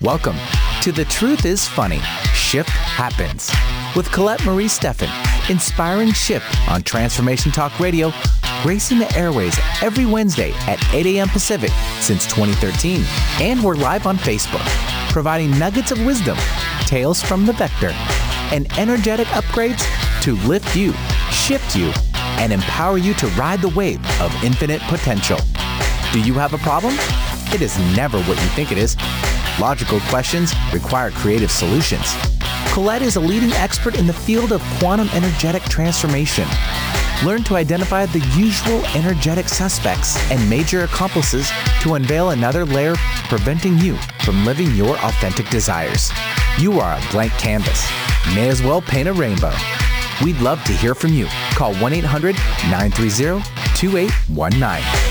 Welcome to The Truth is Funny, Shift Happens, with Colette Marie Steffen, inspiring shift on Transformation Talk Radio, gracing the airways every Wednesday at 8 a.m. Pacific since 2013. And we're live on Facebook, providing nuggets of wisdom, tales from the vector, and energetic upgrades to lift you, shift you, and empower you to ride the wave of infinite potential. Do you have a problem? It is never what you think it is. Logical questions require creative solutions. Colette is a leading expert in the field of quantum energetic transformation. Learn to identify the usual energetic suspects and major accomplices to unveil another layer preventing you from living your authentic desires. You are a blank canvas. May as well paint a rainbow. We'd love to hear from you. Call 1-800-930-2819.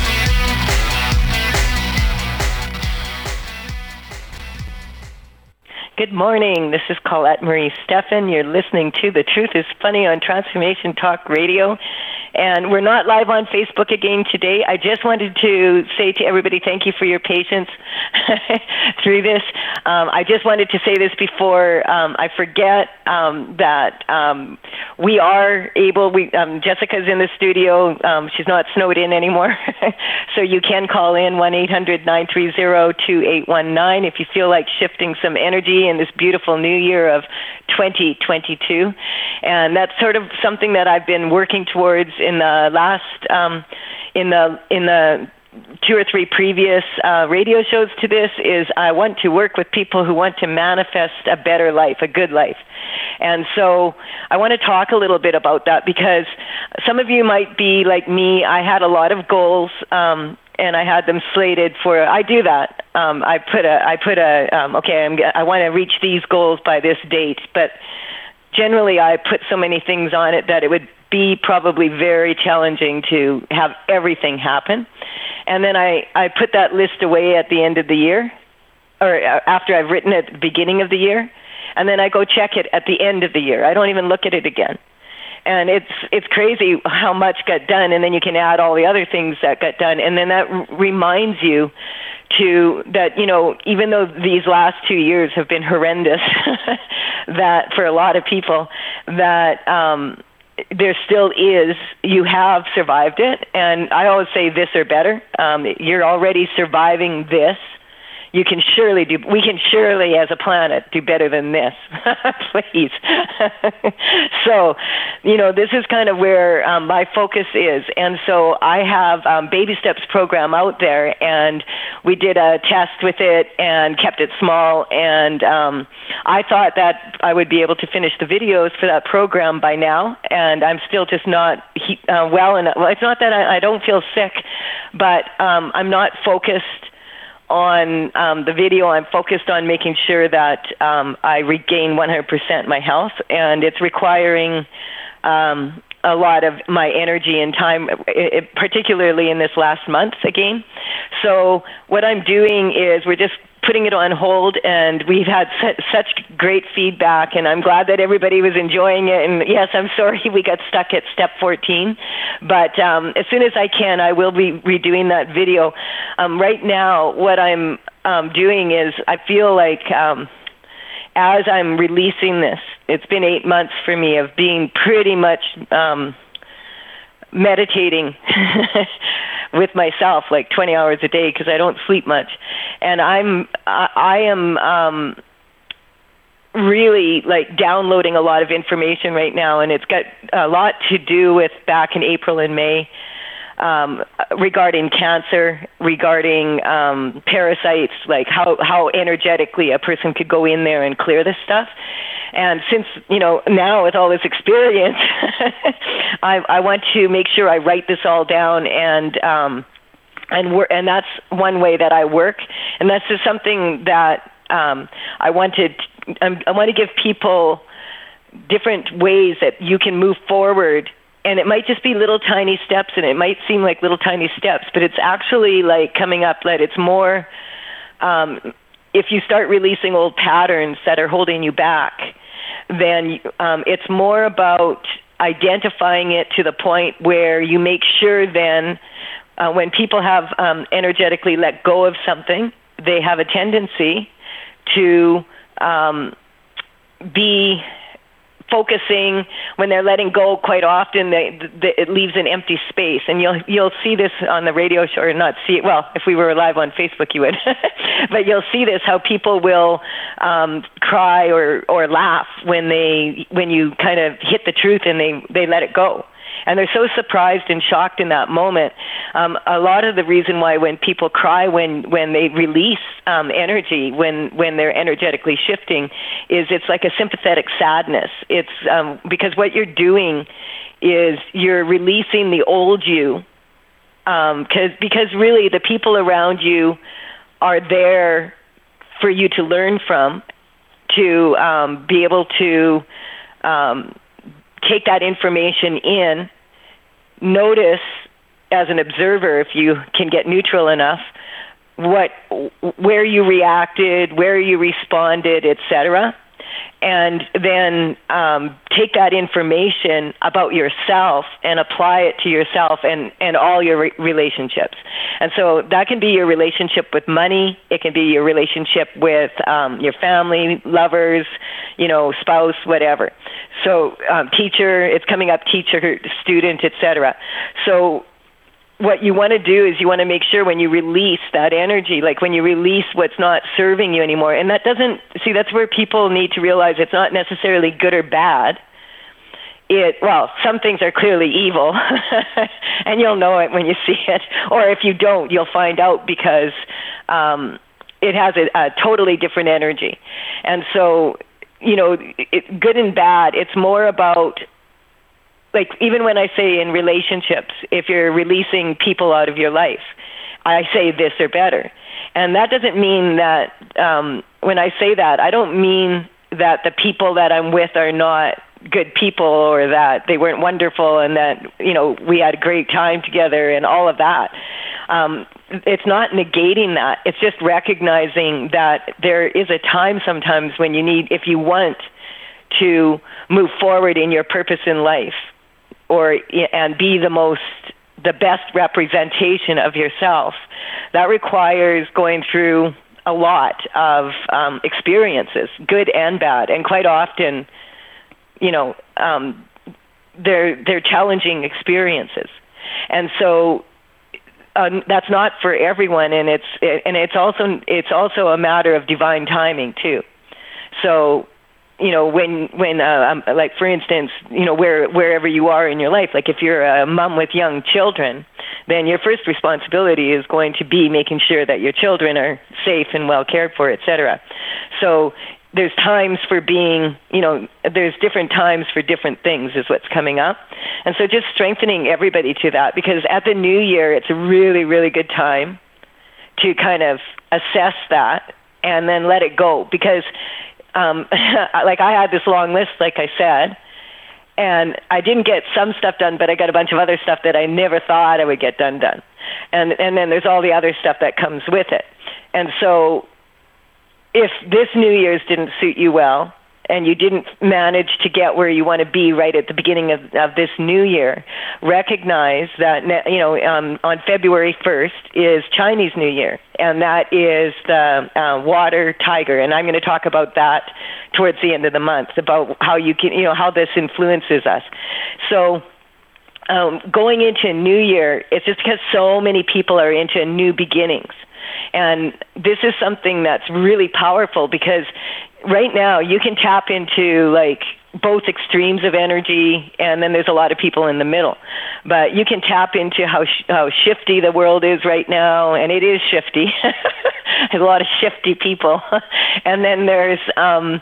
Good morning. This is Colette Marie Steffen. You're listening to The Truth is Funny on Transformation Talk Radio. And we're not live on Facebook again today. I just wanted to say to everybody, thank you for your patience through this. I just wanted to say this before I forget that we are able, Jessica's in the studio. She's not snowed in anymore. So you can call in 1-800-930-2819 if you feel like shifting some energy in this beautiful new year of 2022. And that's sort of something that I've been working towards in the last, in the 2 or 3 previous radio shows to this, is I want to work with people who want to manifest a better life, a good life. And so I want to talk a little bit about that, because some of you might be like me. I had a lot of goals, and I had them slated for, I do that. I want to reach these goals by this date, but generally I put so many things on it that it would be probably very challenging to have everything happen. And then I put that list away at the end of the year, or after I've written it at the beginning of the year, and then I go check it at the end of the year. I don't even look at it again. And it's crazy how much got done, and then you can add all the other things that got done, and then that reminds you that, you know, even though these last 2 years have been horrendous, that for a lot of people, that there still is, you have survived it. And I always say this or better. You're already surviving this. We can surely, as a planet, do better than this. Please. So, you know, this is kind of where my focus is. And so I have Baby Steps program out there, and we did a test with it and kept it small. And I thought that I would be able to finish the videos for that program by now, and I'm still just not well enough. Well, it's not that I don't feel sick, but I'm not focused on the video. I'm focused on making sure that I regain 100% my health, and it's requiring a lot of my energy and time, particularly in this last month again. So what I'm doing is we're just putting it on hold, and we've had such great feedback, and I'm glad that everybody was enjoying it. And yes, I'm sorry we got stuck at step 14, but as soon as I can, I will be redoing that video. Right now, what I'm doing is I feel like as I'm releasing this, it's been 8 months for me of being pretty much meditating with myself, like 20 hours a day, because I don't sleep much. And I am really like downloading a lot of information right now, and it's got a lot to do with back in April and May, regarding cancer, regarding parasites, like how energetically a person could go in there and clear this stuff. And since, you know, now with all this experience, I want to make sure I write this all down, and that's one way that I work. And that's just something that I want to give people different ways that you can move forward. And it might just be little tiny steps, and it might seem like little tiny steps, but it's actually like coming up that it's more, if you start releasing old patterns that are holding you back, then it's more about identifying it to the point where you make sure then when people have energetically let go of something, they have a tendency to be focusing. When they're letting go, quite often it leaves an empty space, and you'll see this on the radio show, or not see it. Well, if we were live on Facebook, you would, but you'll see this, how people will cry or laugh when you kind of hit the truth and they let it go. And they're so surprised and shocked in that moment. A lot of the reason why when people cry when they release energy, when they're energetically shifting, is it's like a sympathetic sadness. It's because what you're doing is you're releasing the old you, because really the people around you are there for you to learn from, to be able to take that information in, notice as an observer, if you can get neutral enough, where you reacted, where you responded, etc., and then take that information about yourself and apply it to yourself and all your relationships. And so that can be your relationship with money. It can be your relationship with your family, lovers, spouse, whatever. So teacher, it's coming up, teacher, student, etc. So what you want to do is you want to make sure when you release that energy, like when you release what's not serving you anymore, and that's where people need to realize it's not necessarily good or bad. Some things are clearly evil, and you'll know it when you see it, or if you don't, you'll find out, because it has a totally different energy. And so, good and bad, it's more about, like, even when I say in relationships, if you're releasing people out of your life, I say this or better. And that doesn't mean that, when I say that, I don't mean that the people that I'm with are not good people, or that they weren't wonderful, and that, we had a great time together and all of that. It's not negating that. It's just recognizing that there is a time sometimes when you need, if you want to move forward in your purpose in life, and be the best representation of yourself, that requires going through a lot of experiences, good and bad, and quite often, they're challenging experiences, and so that's not for everyone, and it's also a matter of divine timing too. So, when like, for instance, wherever you are in your life, like if you're a mom with young children, then your first responsibility is going to be making sure that your children are safe and well cared for, etc. So there's times for being, there's different times for different things is what's coming up. And so just strengthening everybody to that, because at the new year, it's a really, really good time to kind of assess that and then let it go. Because like, I had this long list, like I said, and I didn't get some stuff done, but I got a bunch of other stuff that I never thought I would get done. And then there's all the other stuff that comes with it. And so if this New Year's didn't suit you well, and you didn't manage to get where you want to be right at the beginning of this new year, recognize that, on February 1st is Chinese New Year, and that is the water tiger. And I'm going to talk about that towards the end of the month, about how you can, how this influences us. So going into a new year, it's just because so many people are into new beginnings. And this is something that's really powerful, because right now you can tap into, like, both extremes of energy, and then there's a lot of people in the middle. But you can tap into how shifty the world is right now, and it is shifty. There's a lot of shifty people. And then there's, on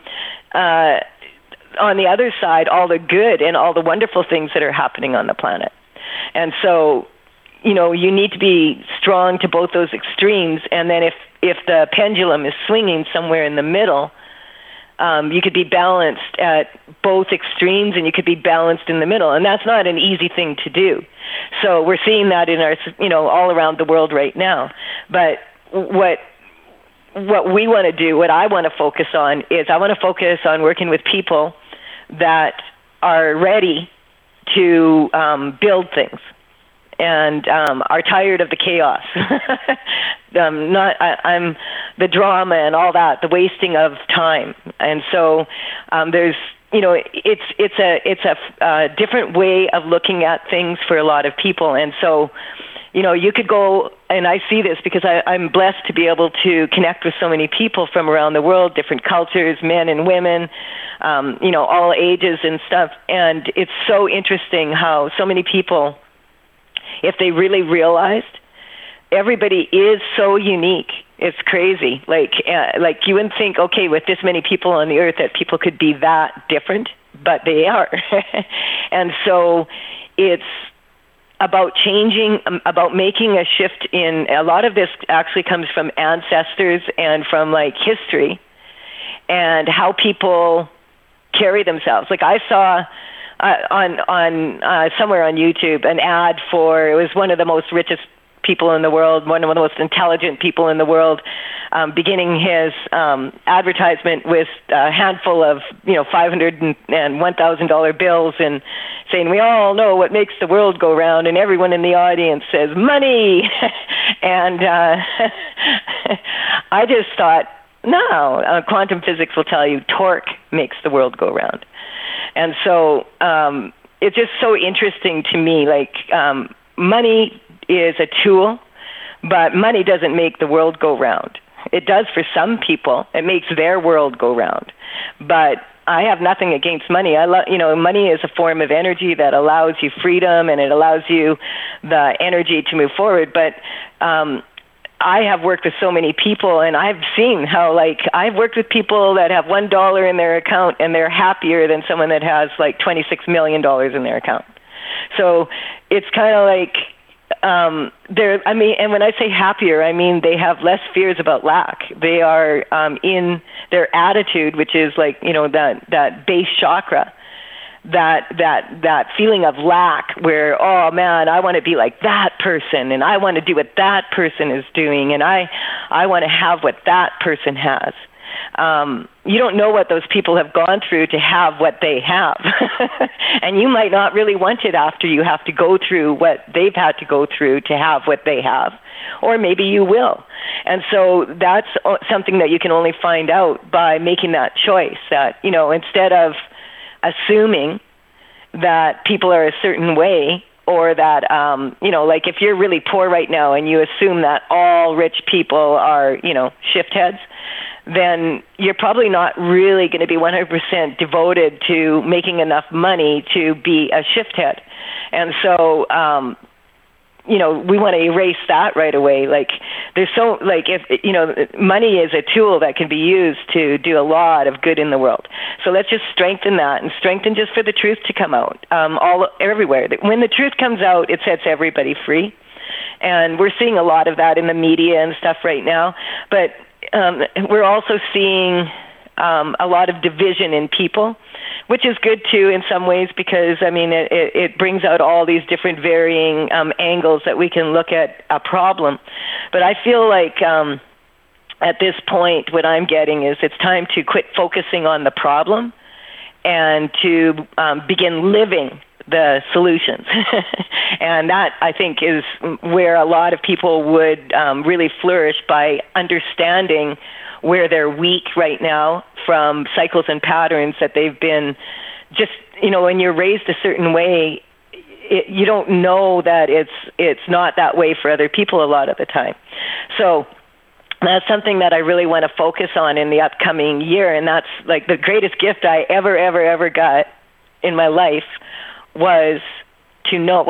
the other side, all the good and all the wonderful things that are happening on the planet. And so, you need to be strong to both those extremes, and then if the pendulum is swinging somewhere in the middle, you could be balanced at both extremes, and you could be balanced in the middle, and that's not an easy thing to do. So we're seeing that in our, all around the world right now. But what we want to do, what I want to focus on, is I want to focus on working with people that are ready to build things, and are tired of the chaos. I'm the drama and all that, the wasting of time. And so there's, it's a different way of looking at things for a lot of people. And so, you could go, and I see this because I'm blessed to be able to connect with so many people from around the world, different cultures, men and women, all ages and stuff. And it's so interesting how so many people, if they really realized, everybody is so unique. It's crazy. Like you wouldn't think, okay, with this many people on the earth that people could be that different, but they are. And so it's about changing, about making a shift in, a lot of this actually comes from ancestors and from like history and how people carry themselves. Like I saw on somewhere on YouTube an ad for, it was one of the most richest people in the world, one of the most intelligent people in the world, beginning his advertisement with a handful of $500 and $1,000 bills and saying, we all know what makes the world go round, and everyone in the audience says money. And I just thought, no, quantum physics will tell you torque makes the world go round. And so it's just so interesting to me, like money is a tool, but money doesn't make the world go round. It does for some people. It makes their world go round. But I have nothing against money. Money is a form of energy that allows you freedom and it allows you the energy to move forward. But I have worked with so many people, and I've seen how, like, I've worked with people that have $1 in their account and they're happier than someone that has like $26 million in their account. So it's kind of like, and when I say happier, I mean they have less fears about lack. They are in their attitude, which is like, that base chakra, that feeling of lack where, oh man, I want to be like that person, and I want to do what that person is doing, and I want to have what that person has. You don't know what those people have gone through to have what they have. And you might not really want it after you have to go through what they've had to go through to have what they have. Or maybe you will. And so that's something that you can only find out by making that choice, that, instead of assuming that people are a certain way, or that, like if you're really poor right now and you assume that all rich people are, shift heads, then you're probably not really going to be 100% devoted to making enough money to be a shift head. And so, we want to erase that right away. Like, if, money is a tool that can be used to do a lot of good in the world. So let's just strengthen that, and strengthen just for the truth to come out, everywhere. When the truth comes out, it sets everybody free. And we're seeing a lot of that in the media and stuff right now. But we're also seeing a lot of division in people, which is good too in some ways, because it brings out all these different varying angles that we can look at a problem. But I feel like at this point what I'm getting is it's time to quit focusing on the problem and to begin living the solutions. And that, I think, is where a lot of people would really flourish, by understanding where they're weak right now from cycles and patterns that they've been just, when you're raised a certain way, you don't know that it's not that way for other people a lot of the time. So that's something that I really want to focus on in the upcoming year, and that's like the greatest gift I ever got in my life was to know,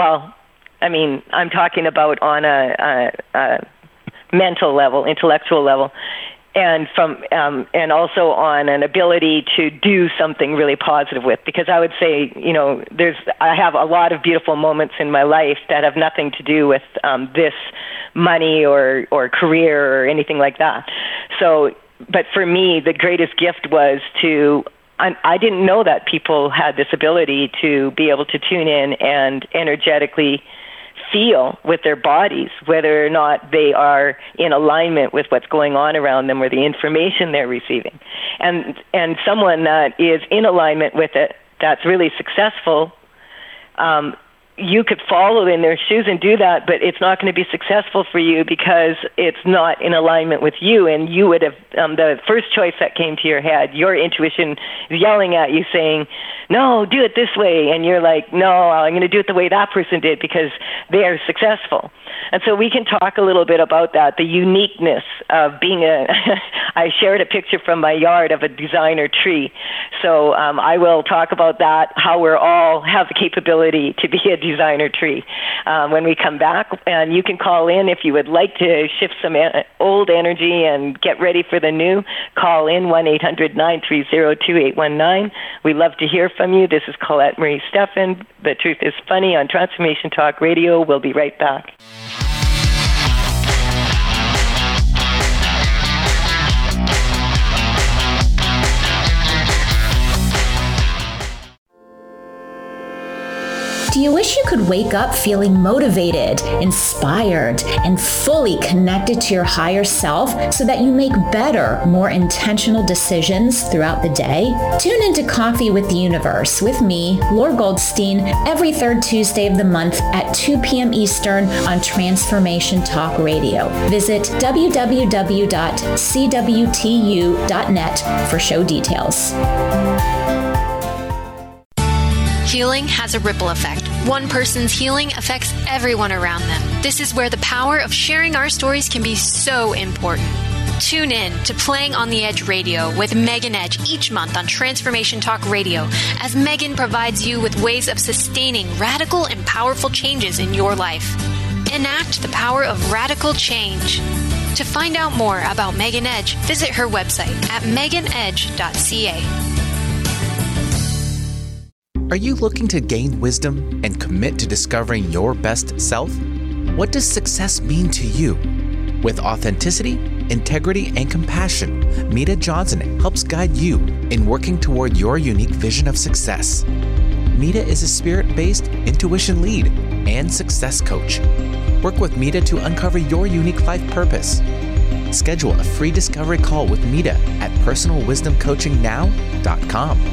I'm talking about on a mental level, intellectual level, and and also on an ability to do something really positive with. Because I would say, I have a lot of beautiful moments in my life that have nothing to do with this money or career or anything like that. So, but for me, the greatest gift was I didn't know that people had this ability to be able to tune in and energetically feel with their bodies whether or not they are in alignment with what's going on around them or the information they're receiving. And someone that is in alignment with it, that's really successful, you could follow in their shoes and do that, but it's not going to be successful for you because it's not in alignment with you. And you would have, the first choice that came to your head, your intuition is yelling at you saying, no, do it this way. And you're like, no, I'm going to do it the way that person did because they are successful. And so we can talk a little bit about that, the uniqueness of being I shared a picture from my yard of a designer tree. So I will talk about that, how we're all have the capability to be a designer tree when we come back. And you can call in if you would like to shift some old energy and get ready for the new. Call in 1-800-930-2819. We love to hear from you. This is Colette Marie Steffen. The Truth is Funny on Transformation Talk Radio. We'll be right back. Do you wish you could wake up feeling motivated, inspired, and fully connected to your higher self so that you make better, more intentional decisions throughout the day? Tune into Coffee with the Universe with me, Laura Goldstein, every third Tuesday of the month at 2 p.m. Eastern on Transformation Talk Radio. Visit www.cwtu.net for show details. Healing has a ripple effect. One person's healing affects everyone around them. This is where the power of sharing our stories can be so important. Tune in to Playing on the Edge Radio with Megan Edge each month on Transformation Talk Radio as Megan provides you with ways of sustaining radical and powerful changes in your life. Enact the power of radical change. To find out more about Megan Edge, visit her website at meganedge.ca. Are you looking to gain wisdom and commit to discovering your best self? What does success mean to you? With authenticity, integrity, and compassion, Mita Johnson helps guide you in working toward your unique vision of success. Mita is a spirit-based intuition lead and success coach. Work with Mita to uncover your unique life purpose. Schedule a free discovery call with Mita at personalwisdomcoachingnow.com.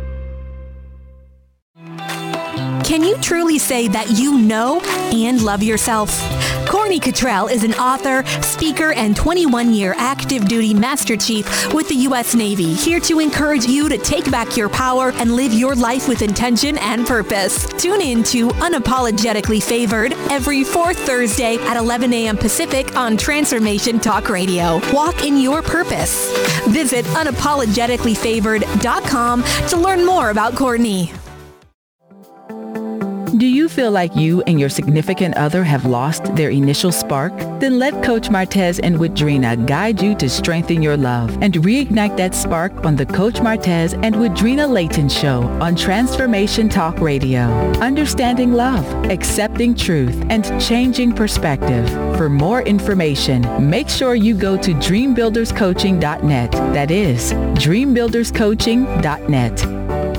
Can you truly say that you know and love yourself? Corny Cottrell is an author, speaker, and 21-year active duty Master Chief with the U.S. Navy, here to encourage you to take back your power and live your life with intention and purpose. Tune in to Unapologetically Favored every fourth Thursday at 11 a.m. Pacific on Transformation Talk Radio. Walk in your purpose. Visit unapologeticallyfavored.com to learn more about Courtney. Do you feel like you and your significant other have lost their initial spark? Then let Coach Martez and Widrina guide you to strengthen your love and reignite that spark on the Coach Martez and Widrina Layton Show on Transformation Talk Radio. Understanding love, accepting truth, and changing perspective. For more information, make sure you go to dreambuilderscoaching.net. That is dreambuilderscoaching.net.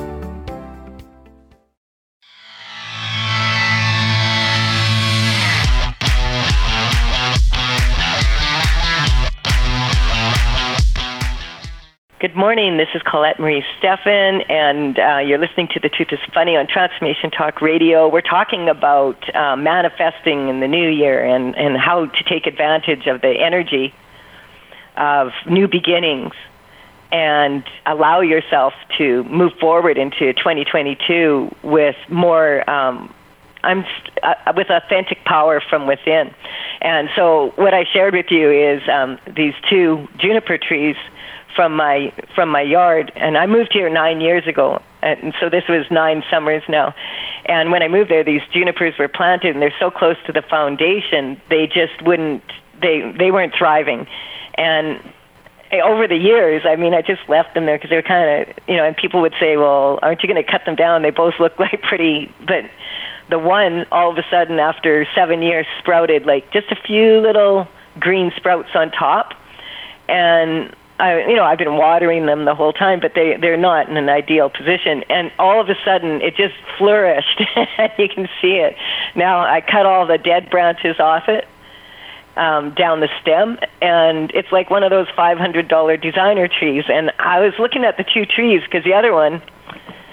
Good morning. This is Colette Marie Steffen, and you're listening to The Truth is Funny on Transformation Talk Radio. We're talking about manifesting in the new year and how to take advantage of the energy of new beginnings and allow yourself to move forward into 2022 with more with authentic power from within. And so what I shared with you is these two juniper trees from my yard, and I moved here 9 years ago, and so this was 9 summers now. And when I moved there, these junipers were planted, and they're so close to the foundation, they just wouldn't, they weren't thriving. And over the years, I mean, I just left them there because they were kind of, and people would say, well, aren't you going to cut them down? They both look like pretty, but the one, all of a sudden, after 7 years, sprouted like just a few little green sprouts on top, and I've been watering them the whole time, but they're not in an ideal position. And all of a sudden, it just flourished. You can see it. Now, I cut all the dead branches off it down the stem, and it's like one of those $500 designer trees. And I was looking at the two trees because the other one,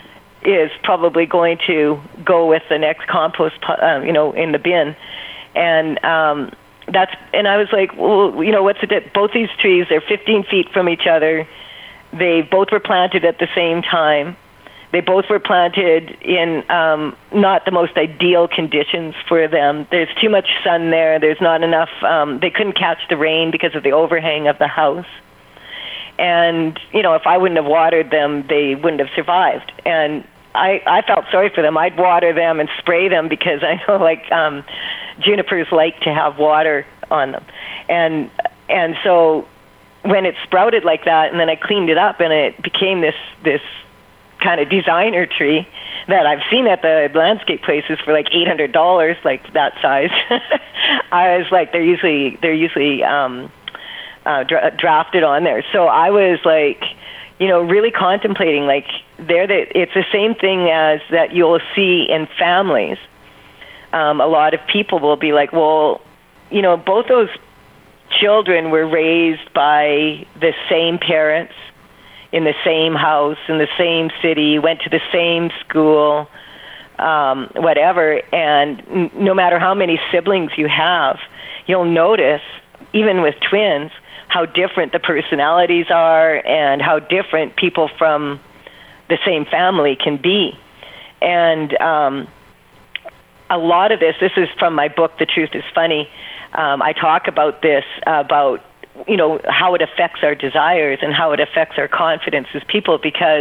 is probably going to go with the next compost, in the bin. And and I was like, well, what's the both these trees, they're 15 feet from each other. They both were planted at the same time. They both were planted in not the most ideal conditions for them. There's too much sun there. There's not enough. They couldn't catch the rain because of the overhang of the house. And, if I wouldn't have watered them, they wouldn't have survived. And I felt sorry for them. I'd water them and spray them because I know, junipers like to have water on them. And so when it sprouted like that, and then I cleaned it up, and it became this kind of designer tree that I've seen at the landscape places for like $800, like that size. I was like, they're usually drafted on there. So I was like, really contemplating, like, it's the same thing as that you'll see in families. A lot of people will be like, well, both those children were raised by the same parents, in the same house, in the same city, went to the same school, whatever. And no matter how many siblings you have, you'll notice, even with twins, how different the personalities are and how different people from the same family can be. And a lot of this is from my book, The Truth is Funny. I talk about this, about how it affects our desires and how it affects our confidence as people, because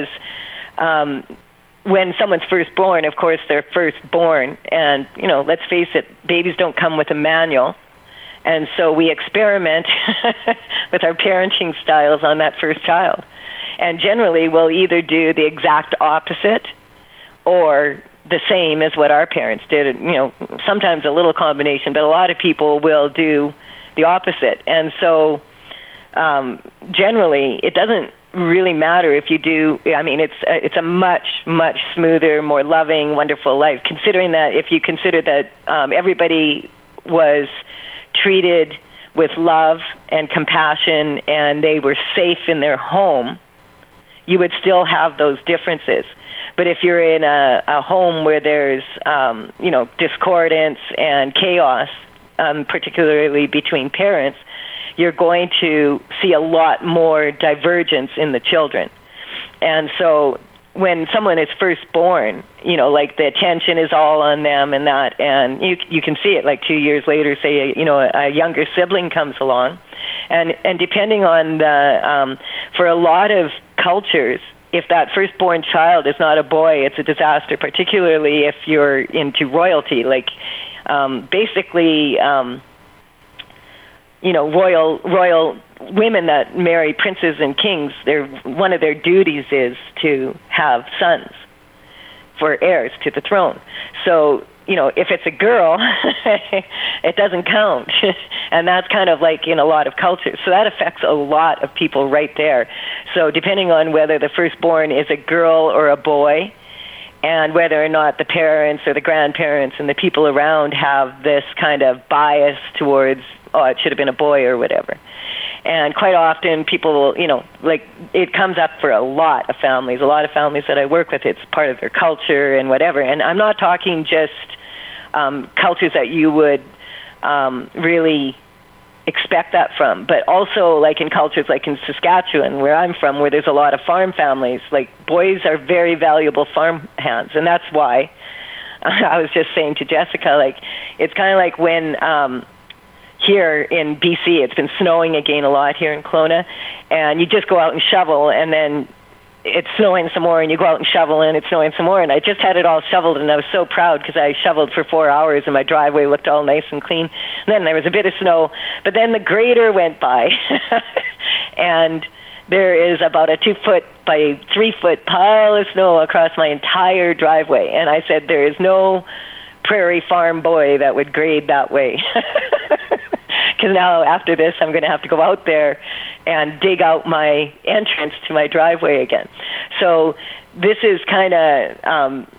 when someone's first born, of course, they're first born. And, let's face it, babies don't come with a manual. And so we experiment with our parenting styles on that first child. And generally, we'll either do the exact opposite or the same as what our parents did. Sometimes a little combination, but a lot of people will do the opposite. And so generally, it doesn't really matter if you do. I mean, it's a much, much smoother, more loving, wonderful life, considering that if you consider that everybody was treated with love and compassion and they were safe in their home, you would still have those differences. But if you're in a home where there's discordance and chaos, particularly between parents, you're going to see a lot more divergence in the children. And so when someone is first born, like the attention is all on them and that, and you can see it like 2 years later, say, a younger sibling comes along. And depending on for a lot of cultures, if that firstborn child is not a boy, it's a disaster, particularly if you're into royalty, like basically, royal women that marry princes and kings, one of their duties is to have sons for heirs to the throne. So, if it's a girl, it doesn't count. And that's kind of like in a lot of cultures. So that affects a lot of people right there. So depending on whether the firstborn is a girl or a boy, and whether or not the parents or the grandparents and the people around have this kind of bias towards, it should have been a boy or whatever. And quite often people, it comes up for a lot of families that I work with. It's part of their culture and whatever. And I'm not talking just cultures that you would really expect that from, but also like in cultures like in Saskatchewan, where I'm from, where there's a lot of farm families, like boys are very valuable farm hands. And that's why I was just saying to Jessica, like, it's kind of like when here in BC, it's been snowing again a lot here in Kelowna, and you just go out and shovel, and then it's snowing some more, and you go out and shovel, and it's snowing some more. And I just had it all shoveled, and I was so proud because I shoveled for 4 hours, and my driveway looked all nice and clean. And then there was a bit of snow, but then the grader went by, and there is about a 2-foot by 3-foot pile of snow across my entire driveway. And I said, there is no prairie farm boy that would grade that way. Because now after this, I'm going to have to go out there and dig out my entrance to my driveway again. So this is kind of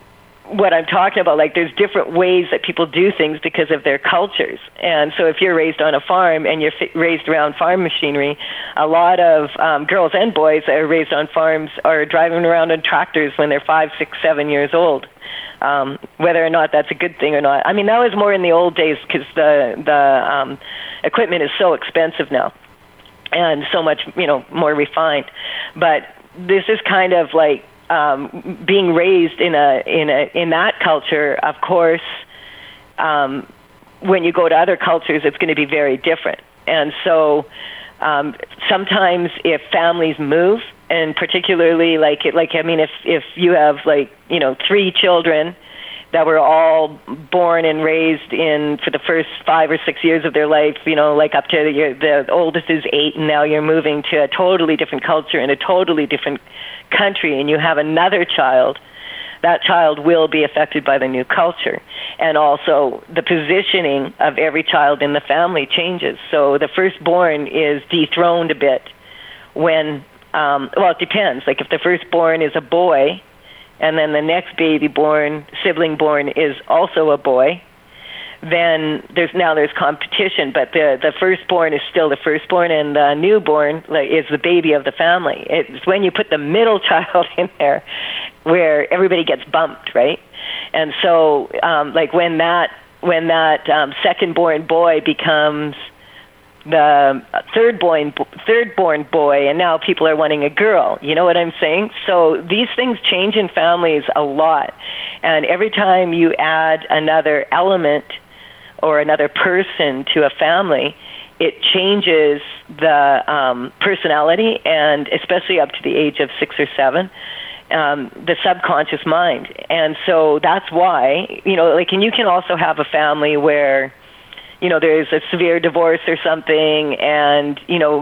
what I'm talking about. Like, there's different ways that people do things because of their cultures. And so if you're raised on a farm and you're raised around farm machinery, a lot of girls and boys that are raised on farms are driving around on tractors when they're 5, 6, 7 years old. Whether or not that's a good thing or not. I mean, that was more in the old days because the equipment is so expensive now and so much, more refined. But this is kind of like being raised in that culture. Of course, when you go to other cultures, it's going to be very different. And so sometimes if families move, and particularly if you have 3 children that were all born and raised in for the first 5 or 6 years of their life, up to the oldest is 8, and now you're moving to a totally different culture in a totally different country, and you have another child, that child will be affected by the new culture. And also the positioning of every child in the family changes. So the firstborn is dethroned a bit when, it depends. Like if the firstborn is a boy, and then the next sibling born is also a boy, then there's competition, but the firstborn is still the firstborn, and the newborn is the baby of the family. It's when you put the middle child in there where everybody gets bumped, right? And so when that second-born boy becomes the third-born boy, and now people are wanting a girl. You know what I'm saying? So these things change in families a lot, and every time you add another element or another person to a family, it changes the personality, and especially up to the age of 6 or 7, the subconscious mind. And so that's why, and you can also have a family where there's a severe divorce or something, and,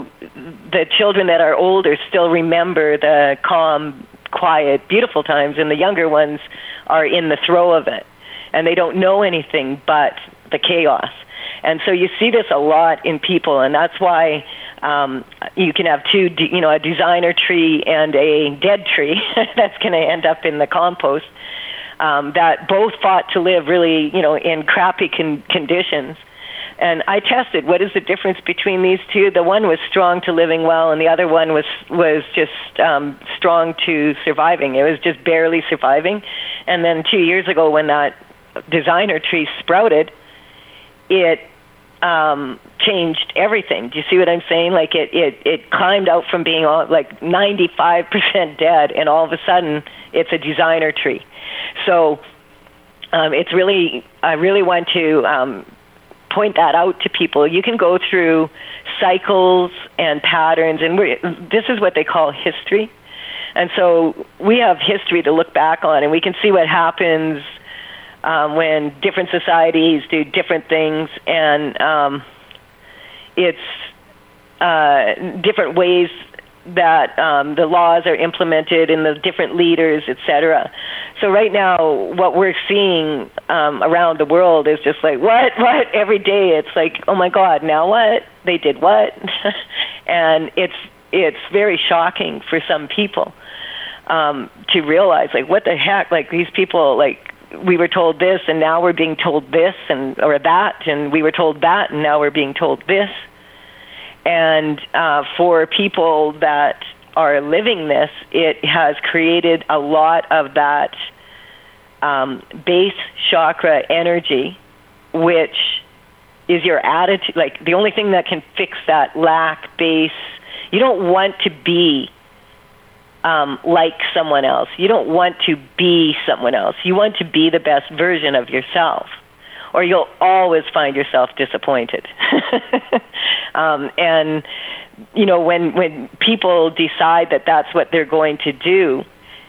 the children that are older still remember the calm, quiet, beautiful times, and the younger ones are in the throe of it, and they don't know anything but the chaos. And so you see this a lot in people, and that's why you can have two, a designer tree and a dead tree that's going to end up in the compost, that both fought to live really, in crappy conditions. And I tested, what is the difference between these two? The one was strong to living well, and the other one was just strong to surviving. It was just barely surviving. And then 2 years ago, when that designer tree sprouted, it changed everything. Do you see what I'm saying? Like it climbed out from being 95% dead, and all of a sudden, it's a designer tree. So it's really, I really want to point that out to people. You can go through cycles and patterns, and this is what they call history. And so we have history to look back on, and we can see what happens when different societies do different things, and it's different ways that the laws are implemented and the different leaders, etc. So right now, what we're seeing around the world is just like, what? Every day it's like, oh my God, now what? They did what? And it's very shocking for some people to realize, like, what the heck? Like, these people, like, we were told this, and now we're being told this, or that, and we were told that, and now we're being told this. And for people that are living this, it has created a lot of that base chakra energy, which is your attitude. Like, the only thing that can fix that lack base, you don't want to be like someone else. You don't want to be someone else. You want to be the best version of yourself, or you'll always find yourself disappointed. And, when people decide that that's what they're going to do,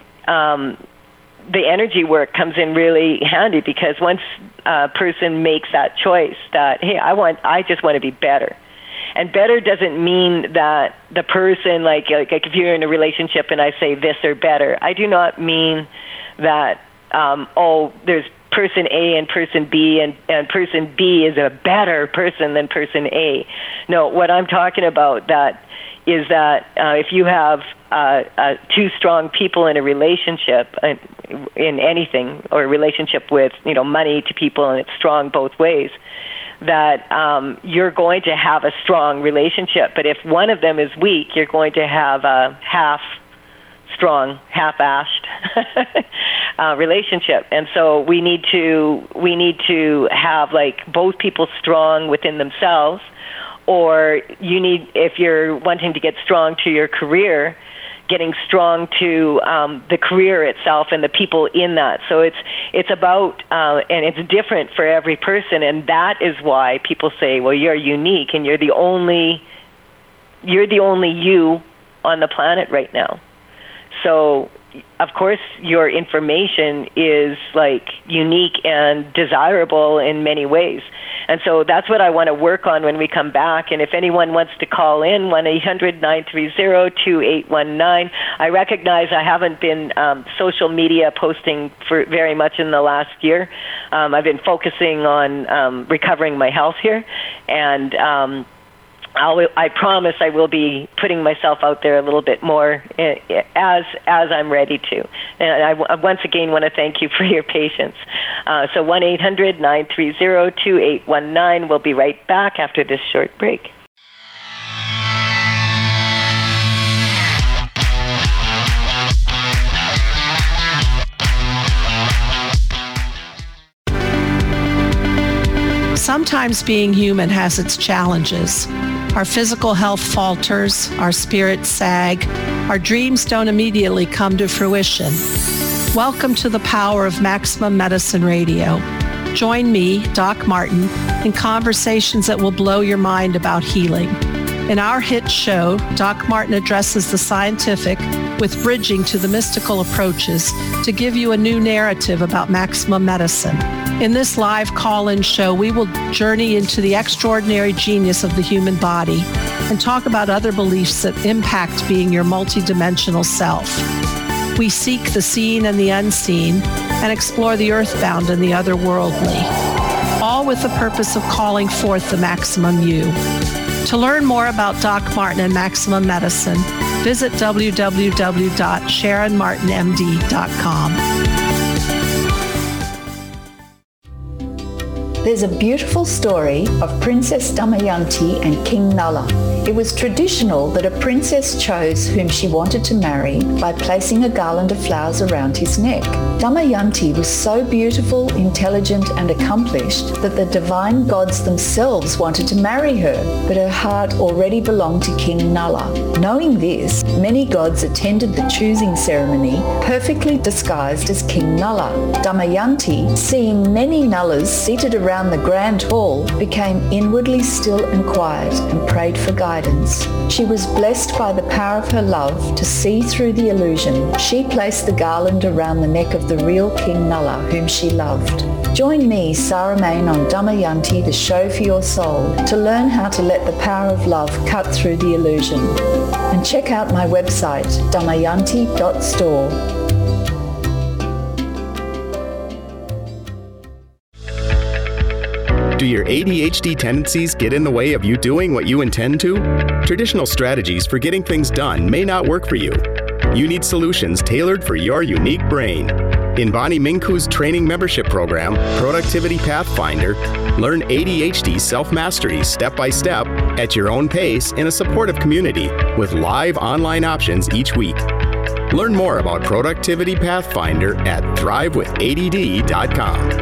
the energy work comes in really handy, because once a person makes that choice that, hey, I just want to be better. And better doesn't mean that the person, like if you're in a relationship and I say this or better, I do not mean that, there's person A and person B, and person B is a better person than person A. No, what I'm talking about, that is that if you have two strong people in a relationship, in anything, or a relationship with money to people, and it's strong both ways, that you're going to have a strong relationship. But if one of them is weak, you're going to have a half-strong, half-assed relationship. And so we need to have both people strong within themselves, or if you're wanting to get strong to your career, getting strong to the career itself and the people in that. So it's about, and it's different for every person, and that is why people say, well, you're unique, and you're the only you on the planet right now. So, of course, your information is unique and desirable in many ways. And so that's what I want to work on when we come back. And if anyone wants to call in, 1-800-930-2819. I recognize I haven't been social media posting for very much in the last year. I've been focusing on recovering my health here. And I promise I will be putting myself out there a little bit more as I'm ready to. And I once again want to thank you for your patience. So 1-800-930-2819. We'll be right back after this short break. Sometimes being human has its challenges. Our physical health falters, our spirits sag, our dreams don't immediately come to fruition. Welcome to the power of Maximum Medicine Radio. Join me, Doc Martin, in conversations that will blow your mind about healing. In our hit show, Doc Martin addresses the scientific with bridging to the mystical approaches to give you a new narrative about maximum medicine. In this live call-in show, we will journey into the extraordinary genius of the human body and talk about other beliefs that impact being your multidimensional self. We seek the seen and the unseen and explore the earthbound and the otherworldly, all with the purpose of calling forth the maximum you. To learn more about Doc Martin and Maximum Medicine, visit www.sharonmartinmd.com. There's a beautiful story of Princess Damayanti and King Nala. It was traditional that a princess chose whom she wanted to marry by placing a garland of flowers around his neck. Damayanti was so beautiful, intelligent, and accomplished that the divine gods themselves wanted to marry her, but her heart already belonged to King Nala. Knowing this, many gods attended the choosing ceremony, perfectly disguised as King Nala. Damayanti, seeing many Nalas seated around the grand hall, became inwardly still and quiet and prayed for guidance. She was blessed by the power of her love to see through the illusion. She placed the garland around the neck of the real King Nala, whom she loved. Join me, Sarah Main, on Damayanti, the show for your soul, to learn how to let the power of love cut through the illusion. And check out my website, damayanti.store. Do your ADHD tendencies get in the way of you doing what you intend to? Traditional strategies for getting things done may not work for you. You need solutions tailored for your unique brain. In Bonnie Minku's training membership program, Productivity Pathfinder, learn ADHD self-mastery step-by-step at your own pace in a supportive community with live online options each week. Learn more about Productivity Pathfinder at thrivewithadd.com.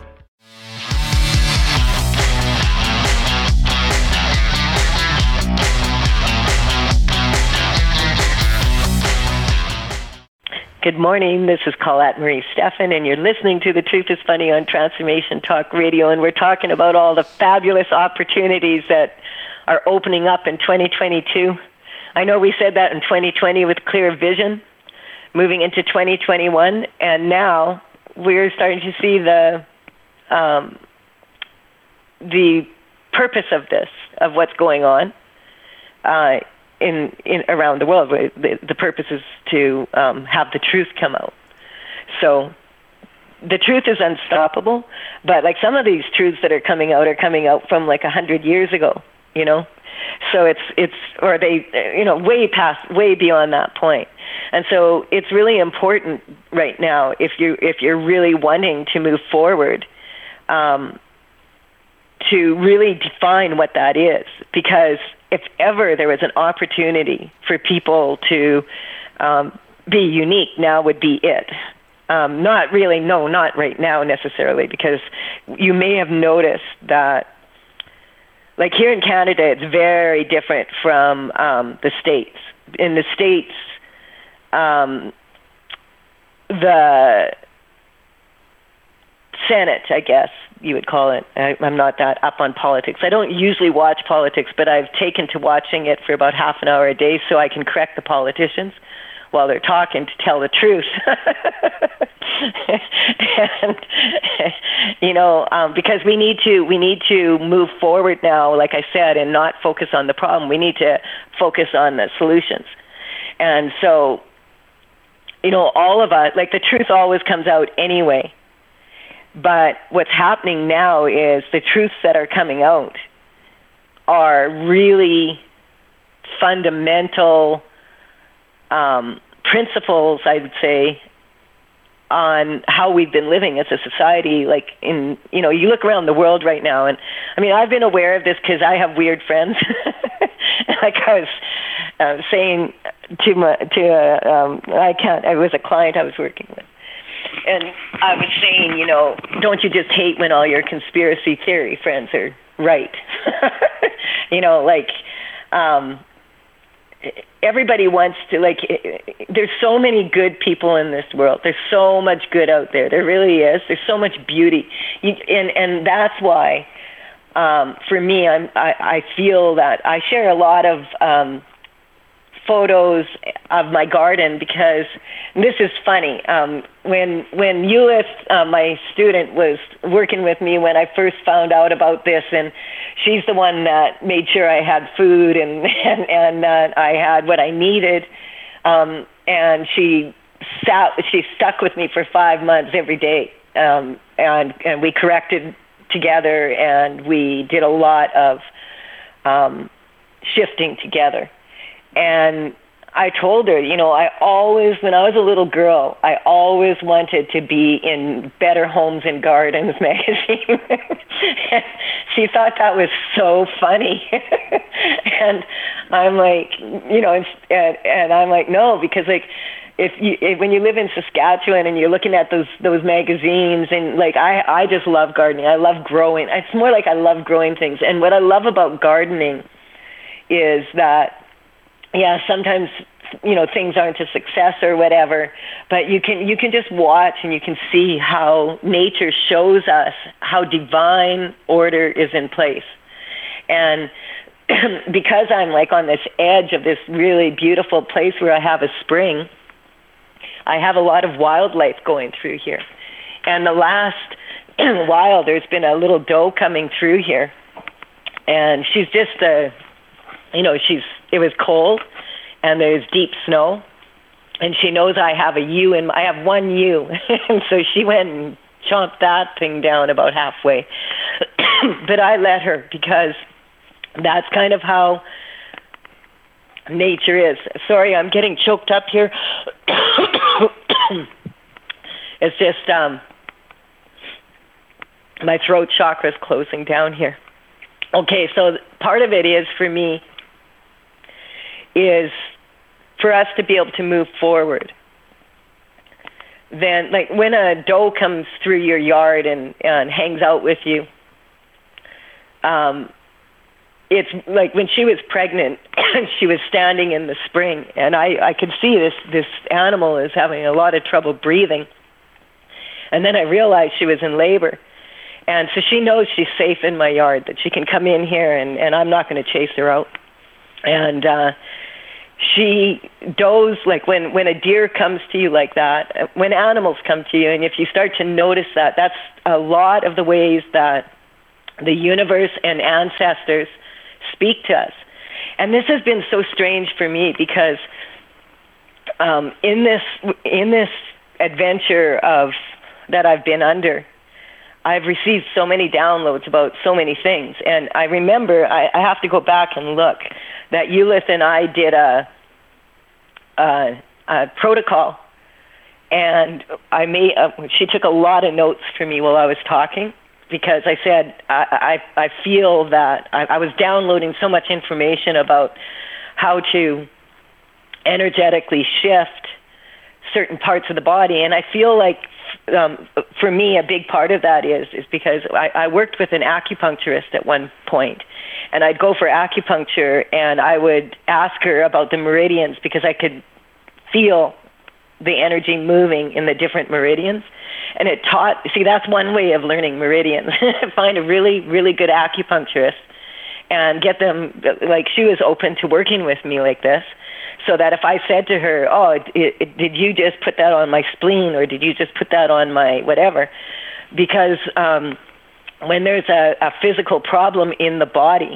Good morning. This is Colette Marie Stephan, and you're listening to The Truth is Funny on Transformation Talk Radio, and we're talking about all the fabulous opportunities that are opening up in 2022. I know we said that in 2020 with clear vision, moving into 2021, and now we're starting to see the purpose of this, of what's going on. In around the world, the purpose is to have the truth come out. So the truth is unstoppable, but like some of these truths that are coming out from like 100 years ago. you know. So it's or they, you know, way beyond that point. And so it's really important right now, if you're really wanting to move forward, to really define what that is. Because if ever there was an opportunity for people to be unique, now would be it. Not right now necessarily, because you may have noticed that, like here in Canada, it's very different from the States. In the States, the Senate, I guess you would call it. I'm not that up on politics. I don't usually watch politics, but I've taken to watching it for about half an hour a day so I can correct the politicians while they're talking to tell the truth. And, you know, because we need to move forward now, like I said, and not focus on the problem. We need to focus on the solutions. And so, you know, all of us, like the truth always comes out anyway. But what's happening now is the truths that are coming out are really fundamental principles, I would say, on how we've been living as a society. Like in, you know, you look around the world right now, and I mean, I've been aware of this because I have weird friends. Like I was saying it was a client I was working with. And I was saying, you know, don't you just hate when all your conspiracy theory friends are right? You know, like, everybody wants to, like, there's so many good people in this world. There's so much good out there. There really is. There's so much beauty. And that's why, for me, I feel that I share a lot of photos of my garden, because this is funny. When Eulith, my student, was working with me when I first found out about this, and she's the one that made sure I had food and that I had what I needed, and she stuck with me for 5 months every day, and we corrected together, and we did a lot of shifting together. And I told her, you know, when I was a little girl, I always wanted to be in Better Homes and Gardens magazine. And she thought that was so funny. And I'm like, you know, and I'm like, no, because like, when you live in Saskatchewan and you're looking at those magazines, and like I just love gardening. I love growing. It's more like I love growing things. And what I love about gardening is that, yeah, sometimes, you know, things aren't a success or whatever, but you can just watch and you can see how nature shows us how divine order is in place. And because I'm like on this edge of this really beautiful place where I have a spring, I have a lot of wildlife going through here. And the last while, there's been a little doe coming through here, and she's just it was cold, and there's deep snow, and she knows I have I have one ewe, and so she went and chomped that thing down about halfway. But I let her, because that's kind of how nature is. Sorry, I'm getting choked up here. It's just my throat chakra is closing down here. Okay, so part of it is, for me, is for us to be able to move forward. Then, like when a doe comes through your yard and hangs out with you, it's like when she was pregnant, she was standing in the spring, and I could see this animal is having a lot of trouble breathing. And then I realized she was in labor. And so she knows she's safe in my yard, that she can come in here and I'm not going to chase her out. And she does, like when a deer comes to you like that, when animals come to you, and if you start to notice that, that's a lot of the ways that the universe and ancestors speak to us. And this has been so strange for me, because in this adventure that I've been under, I've received so many downloads about so many things. And I remember, I have to go back and look, that Eulith and I did a protocol, and she took a lot of notes for me while I was talking, because I said, I feel that I was downloading so much information about how to energetically shift certain parts of the body. And I feel like, for me, a big part of that is because I worked with an acupuncturist at one point, and I'd go for acupuncture, and I would ask her about the meridians, because I could feel the energy moving in the different meridians. And it taught, see, that's one way of learning meridians. Find a really, really good acupuncturist and get them, like, she was open to working with me like this, so that if I said to her, oh, did you just put that on my spleen, or did you just put that on my whatever? Because when there's a physical problem in the body,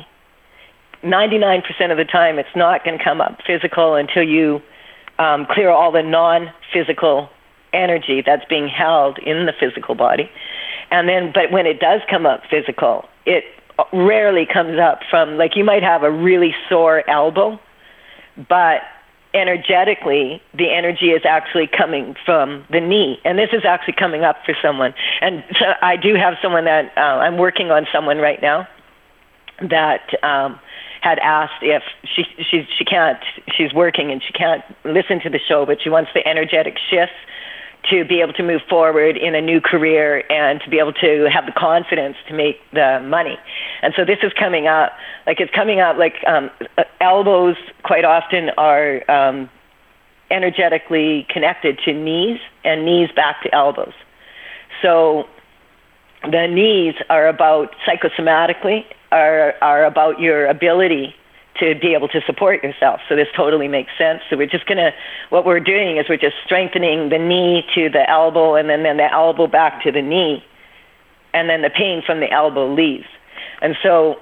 99% of the time it's not going to come up physical until you clear all the non-physical energy that's being held in the physical body. And then, but when it does come up physical, it rarely comes up from, like, you might have a really sore elbow, but energetically, the energy is actually coming from the knee. And this is actually coming up for someone. And so I do have someone that, I'm working on someone right now that had asked if she can't, she's working and she can't listen to the show, but she wants the energetic shifts to be able to move forward in a new career and to be able to have the confidence to make the money. And so this is coming up, like it's coming up like elbows quite often are energetically connected to knees, and knees back to elbows. So the knees are about psychosomatically, are about your ability to be able to support yourself. So this totally makes sense. So we're just going to, what we're doing is we're just strengthening the knee to the elbow, and then the elbow back to the knee, and then the pain from the elbow leaves. And so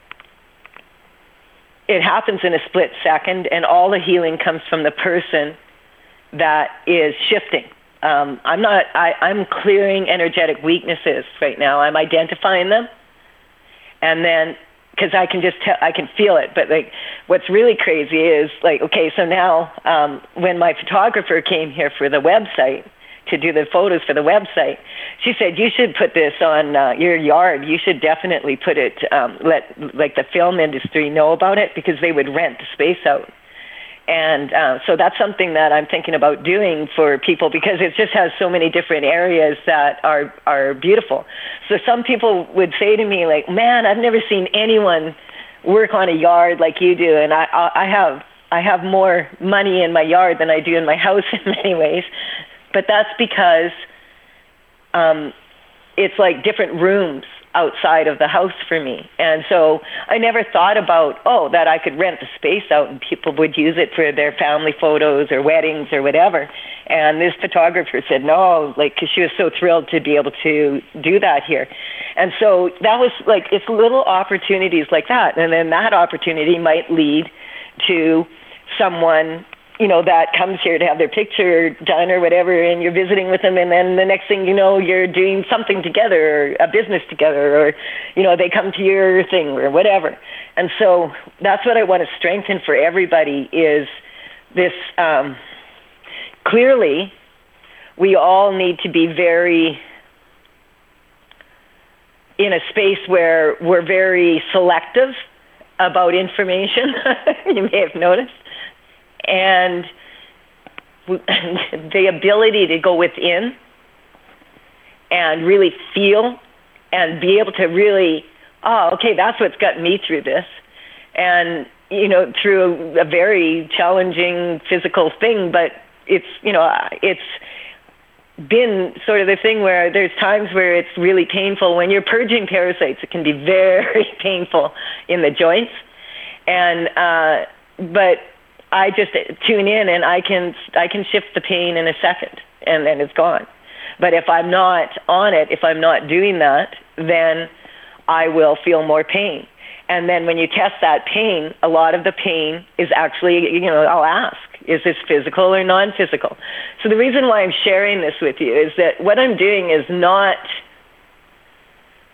it happens in a split second, and all the healing comes from the person that is shifting. I'm clearing energetic weaknesses right now. I'm identifying them, and then, because I can just tell, I can feel it. But like, what's really crazy is like, okay, so now when my photographer came here for the website to do the photos for the website, she said, you should put this on your yard. You should definitely put it, let like the film industry know about it, because they would rent the space out. And so that's something that I'm thinking about doing for people, because it just has so many different areas that are beautiful. So some people would say to me, like, man, I've never seen anyone work on a yard like you do. And I have more money in my yard than I do in my house in many ways. But that's because it's like different rooms outside of the house for me. And so I never thought about, that I could rent the space out and people would use it for their family photos or weddings or whatever. And this photographer said no, like, because she was so thrilled to be able to do that here. And so that was like, it's little opportunities like that. And then that opportunity might lead to someone, you know, that comes here to have their picture done or whatever, and you're visiting with them, and then the next thing you know, you're doing something together, or a business together, or, you know, they come to your thing or whatever. And so that's what I want to strengthen for everybody is this, clearly, we all need to be very in a space where we're very selective about information. You may have noticed. And the ability to go within and really feel and be able to really, okay, that's what's gotten me through this. And, you know, through a very challenging physical thing, but it's, you know, it's been sort of the thing where there's times where it's really painful. When you're purging parasites, it can be very painful in the joints. And, but I just tune in and I can shift the pain in a second, and then it's gone. But if I'm not on it, if I'm not doing that, then I will feel more pain. And then when you test that pain, a lot of the pain is actually, you know, I'll ask, is this physical or non-physical? So the reason why I'm sharing this with you is that what I'm doing is not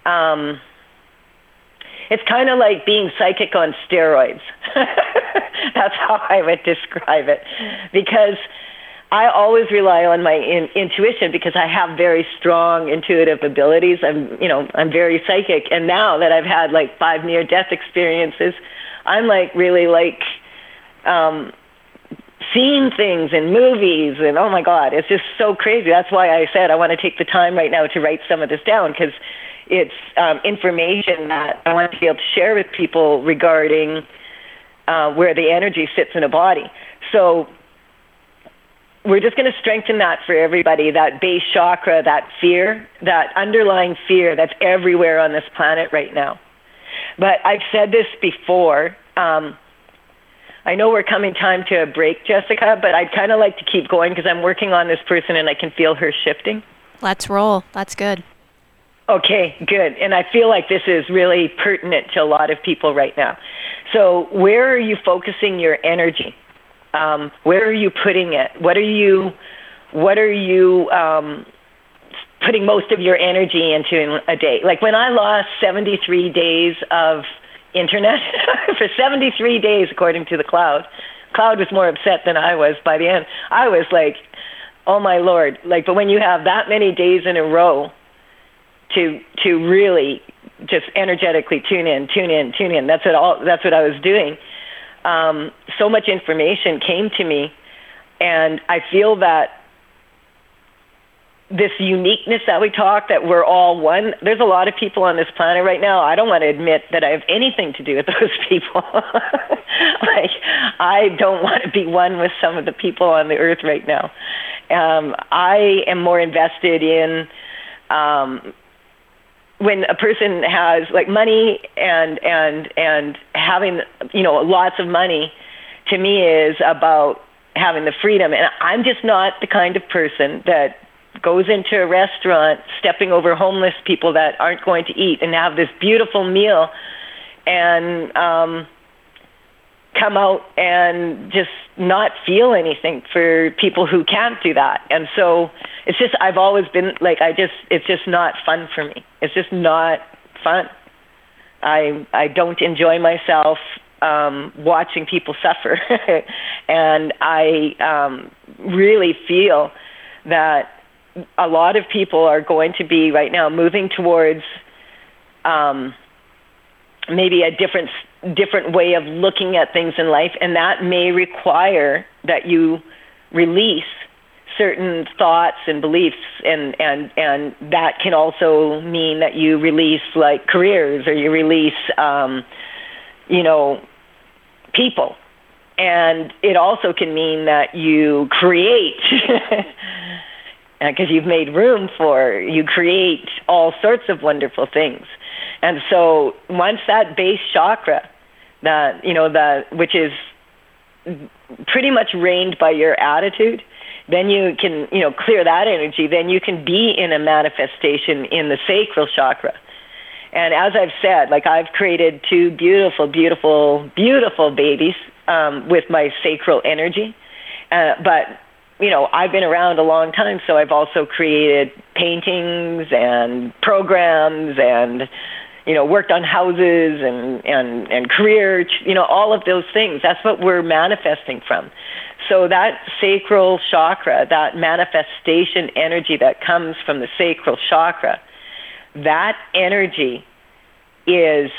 it's kind of like being psychic on steroids. That's how I would describe it. Because I always rely on my intuition because I have very strong intuitive abilities. I'm very psychic. And now that I've had like 5 near-death experiences, I'm like really like seeing things in movies, and oh my God, it's just so crazy. That's why I said I want to take the time right now to write some of this down, because it's information that I want to be able to share with people regarding where the energy sits in a body. So we're just going to strengthen that for everybody, that base chakra, that fear, that underlying fear that's everywhere on this planet right now. But I've said this before. I know we're coming time to a break, Jessica, but I'd kind of like to keep going because I'm working on this person and I can feel her shifting. Let's roll. That's good. Okay, good. And I feel like this is really pertinent to a lot of people right now. So where are you focusing your energy? Where are you putting it? What are you putting most of your energy into in a day? Like when I lost 73 days of internet for 73 days, according to the Cloud was more upset than I was by the end. I was like, oh my Lord. Like, but when you have that many days in a row to really just energetically tune in, that's what I was doing. So much information came to me, and I feel that this uniqueness that we talk, that we're all one. There's a lot of people on this planet right now. I don't want to admit that I have anything to do with those people. Like, I don't want to be one with some of the people on the earth right now. I am more invested in when a person has like money and having, lots of money, to me is about having the freedom. And I'm just not the kind of person that goes into a restaurant, stepping over homeless people that aren't going to eat, and have this beautiful meal and come out and just not feel anything for people who can't do that. And so it's just, I've always been like, it's just not fun for me. It's just not fun. I don't enjoy myself watching people suffer. And I really feel that a lot of people are going to be right now moving towards maybe a different way of looking at things in life, and that may require that you release certain thoughts and beliefs, and that can also mean that you release like careers, or you release people, and it also can mean that you create. Because you've made room you create all sorts of wonderful things. And so once that base chakra, which is pretty much reigned by your attitude, then you can, clear that energy. Then you can be in a manifestation in the sacral chakra. And as I've said, like, I've created 2 beautiful, beautiful, beautiful babies with my sacral energy. But I've been around a long time, so I've also created paintings and programs and, worked on houses and career, all of those things. That's what we're manifesting from. So that sacral chakra, that manifestation energy that comes from the sacral chakra, that energy is...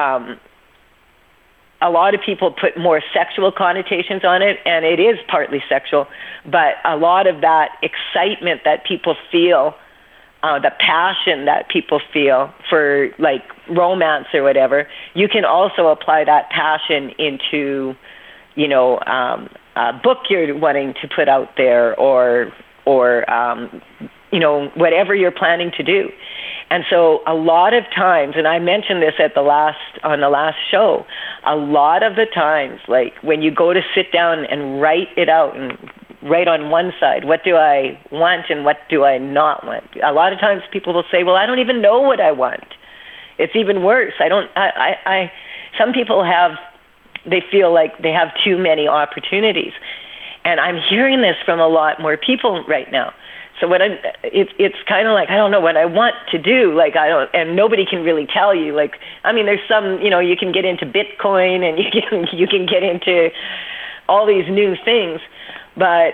a lot of people put more sexual connotations on it, and it is partly sexual, but a lot of that excitement that people feel, the passion that people feel for like romance or whatever, you can also apply that passion into, a book you're wanting to put out there, or whatever you're planning to do. And so a lot of times, and I mentioned this on the last show, a lot of the times, like when you go to sit down and write it out and write on one side, what do I want and what do I not want? A lot of times people will say, well, I don't even know what I want. It's even worse. Some people they feel like they have too many opportunities. And I'm hearing this from a lot more people right now. So it's kind of like, I don't know what I want to do. Like, and nobody can really tell you. Like, I mean, there's some, you can get into Bitcoin and you can get into all these new things, but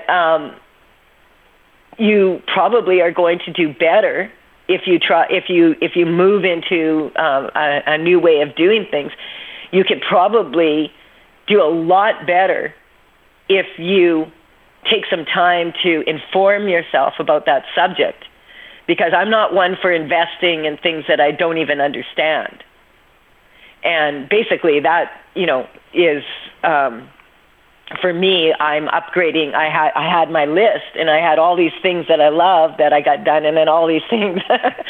you probably are going to do better if you move into a new way of doing things. You could probably do a lot better if you take some time to inform yourself about that subject, because I'm not one for investing in things that I don't even understand. And basically that, is, for me, I'm upgrading. I had my list, and I had all these things that I love that I got done, and then all these things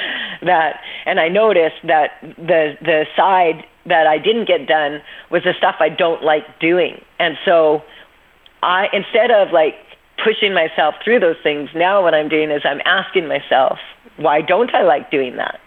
and I noticed that the side that I didn't get done was the stuff I don't like doing. And so instead of like pushing myself through those things, now what I'm doing is I'm asking myself, why don't I like doing that?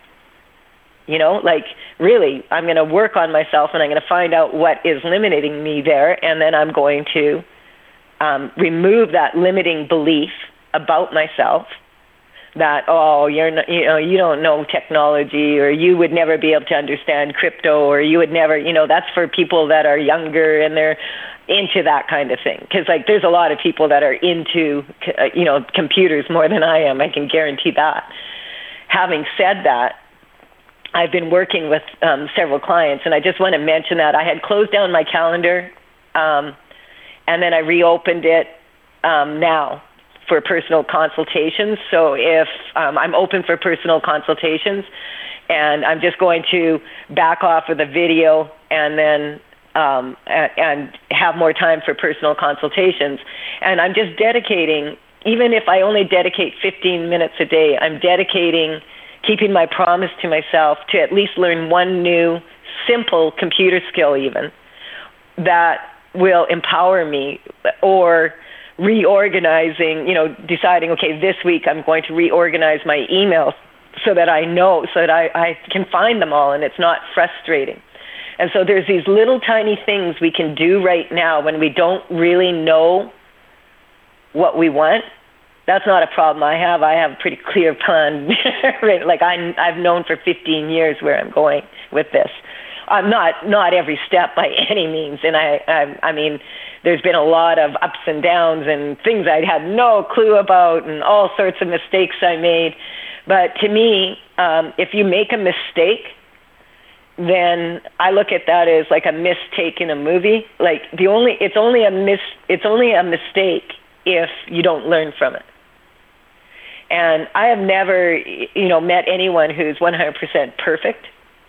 Like, really, I'm going to work on myself, and I'm going to find out what is limiting me there, and then I'm going to remove that limiting belief about myself that, you don't know technology, or you would never be able to understand crypto, or you would never, that's for people that are younger and they're into that kind of thing. Because, like, there's a lot of people that are into, computers more than I am. I can guarantee that. Having said that, I've been working with several clients, and I just want to mention that I had closed down my calendar, and then I reopened it now for personal consultations. So if I'm open for personal consultations, and I'm just going to back off of the video and then and have more time for personal consultations. And I'm just dedicating, even if I only dedicate 15 minutes a day, I'm dedicating keeping my promise to myself to at least learn one new, simple computer skill even, that will empower me, or reorganizing, deciding, okay, this week I'm going to reorganize my emails so that I know, so that I can find them all and it's not frustrating. And so there's these little tiny things we can do right now when we don't really know what we want. That's not a problem I have. I have a pretty clear plan. Right? Like I've known for 15 years where I'm going with this. Not every step by any means. And I mean, there's been a lot of ups and downs and things I had no clue about and all sorts of mistakes I made. But to me, if you make a mistake, then I look at that as like a mistake in a movie. Like it's only a mistake if you don't learn from it. And I have never, met anyone who's 100% perfect.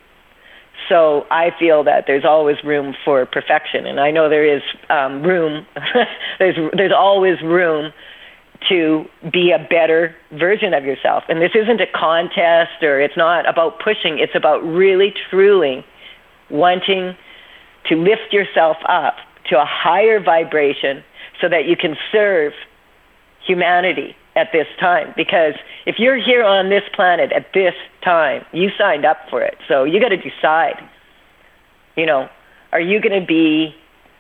So I feel that there's always room for perfection, and I know there is room. there's always room to be a better version of yourself. And this isn't a contest, or it's not about pushing. It's about really, truly wanting to lift yourself up to a higher vibration so that you can serve humanity at this time. Because if you're here on this planet at this time, you signed up for it. So you got to decide, are you going to be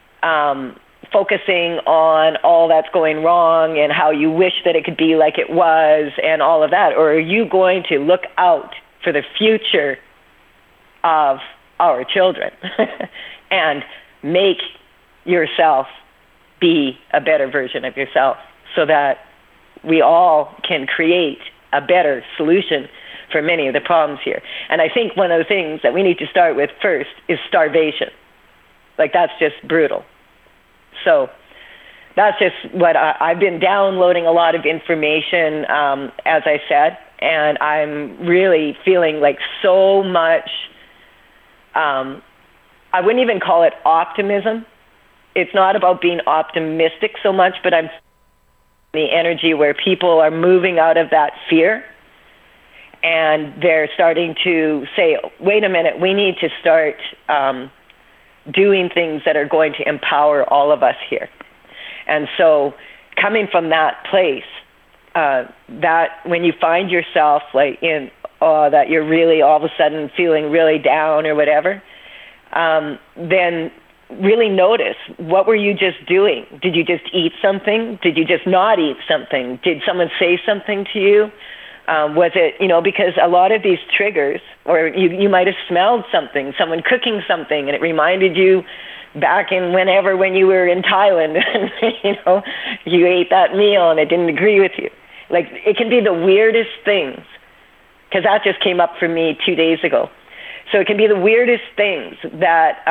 focusing on all that's going wrong and how you wish that it could be like it was and all of that? Or are you going to look out for the future of our children and make yourself be a better version of yourself so that we all can create a better solution for many of the problems here? And I think one of the things that we need to start with first is starvation. Like, that's just brutal. So that's just what I've been downloading a lot of information, as I said, and I'm really feeling like so much, I wouldn't even call it optimism. It's not about being optimistic so much, but I'm the energy where people are moving out of that fear, and they're starting to say, wait a minute, we need to start doing things that are going to empower all of us here. And so coming from that place, that when you find yourself like that you're really all of a sudden feeling really down or whatever, then really notice, what were you just doing? Did you just eat something? Did you just not eat something? Did someone say something to you? Was it, because a lot of these triggers, or you might have smelled something, someone cooking something, and it reminded you back in when you were in Thailand, and, you ate that meal and it didn't agree with you. Like, it can be the weirdest things, because that just came up for me 2 days ago. So it can be the weirdest things that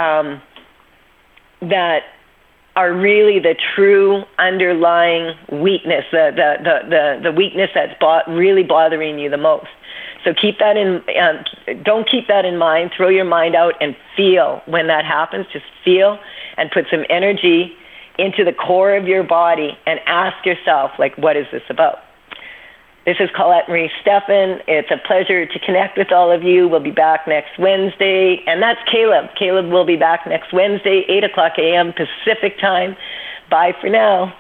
are really the true underlying weakness, the weakness that's really bothering you the most. So keep that don't keep that in mind. Throw your mind out and feel when that happens. Just feel and put some energy into the core of your body and ask yourself, what is this about? This is Colette Marie Steffen. It's a pleasure to connect with all of you. We'll be back next Wednesday. And that's Caleb. Caleb will be back next Wednesday, 8 o'clock a.m. Pacific time. Bye for now.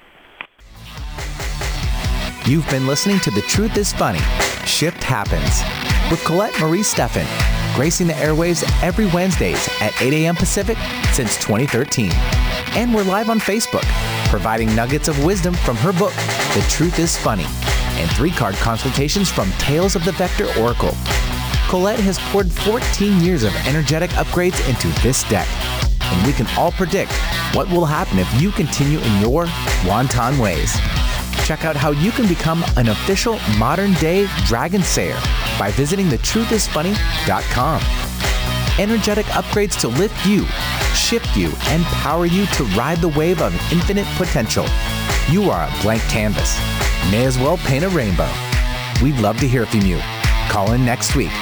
You've been listening to The Truth is Funny, Shift Happens, with Colette Marie Steffen, gracing the airwaves every Wednesdays at 8 a.m. Pacific since 2013. And we're live on Facebook, providing nuggets of wisdom from her book, The Truth is Funny, and 3-card consultations from Tales of the Vector Oracle. Colette has poured 14 years of energetic upgrades into this deck, and we can all predict what will happen if you continue in your wanton ways. Check out how you can become an official modern-day Dragon Sayer by visiting thetruthisfunny.com. Energetic upgrades to lift you, shift you, and power you to ride the wave of infinite potential. You are a blank canvas. May as well paint a rainbow. We'd love to hear from you. Call in next week.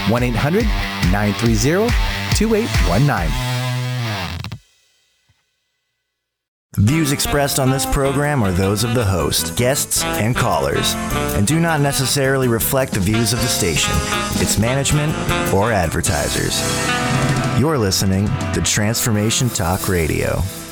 1-800-930-2819. Views expressed on this program are those of the host, guests, and callers, and do not necessarily reflect the views of the station, its management, or advertisers. You're listening to Transformation Talk Radio.